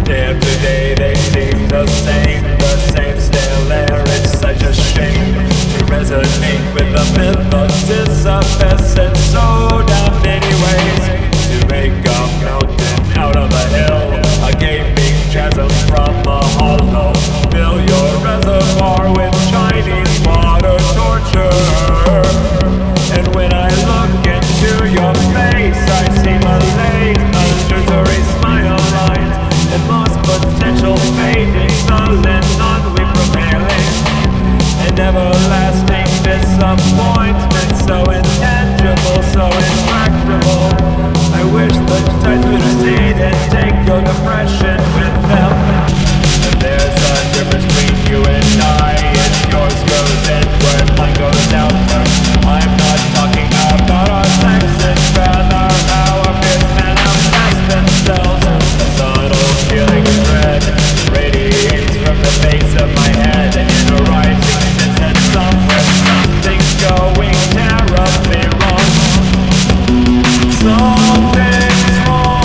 If today they seem the same stale air, it's such a shame to resonate with the myth of Sisyphus in so damn many ways. To make a mountain out of a hill, a gaping chasm from a hollow. Fill your reservoir with Chinese water torture. And when I look into your face, I see malaise, illusory smile lines, and lost potential fading, sullen, non-prevailing, and everlasting disappointment, so intangible, so intractable. I wish the tides would recede and take your depression with them. If there's a difference between you and I, it's yours goes inward, mine goes outward. I'm not talking about our sex, it's rather how our fears manifest themselves. A subtle feeling of dread radiates from the base of my head, and in a rising sense that somewhere something's going terribly wrong. Something's wrong.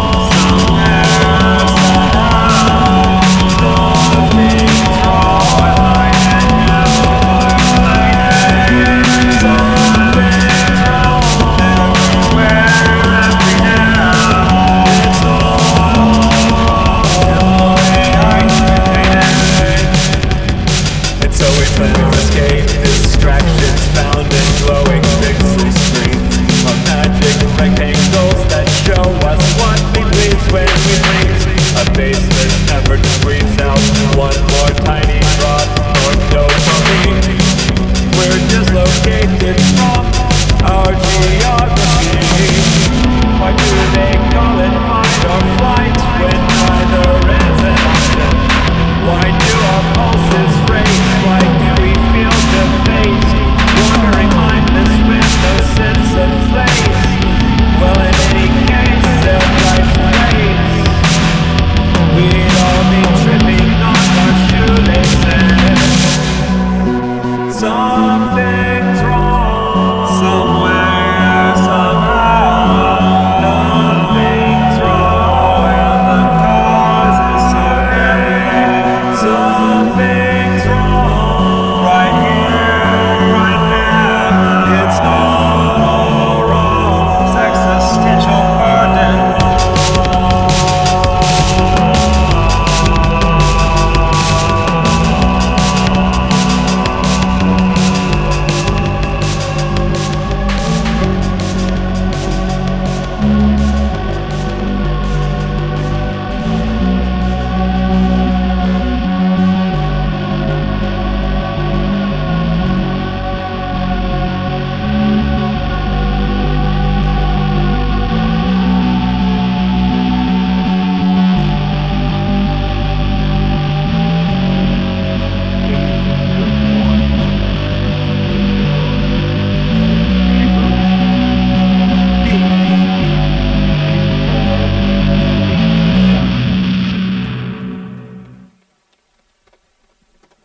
Escape distractions found in glowing pixel screens of magic rectangles that show us what we please when we please. A baseless effort to squeeze out one more tiny drop of dopamine. We're dislocated from our geography.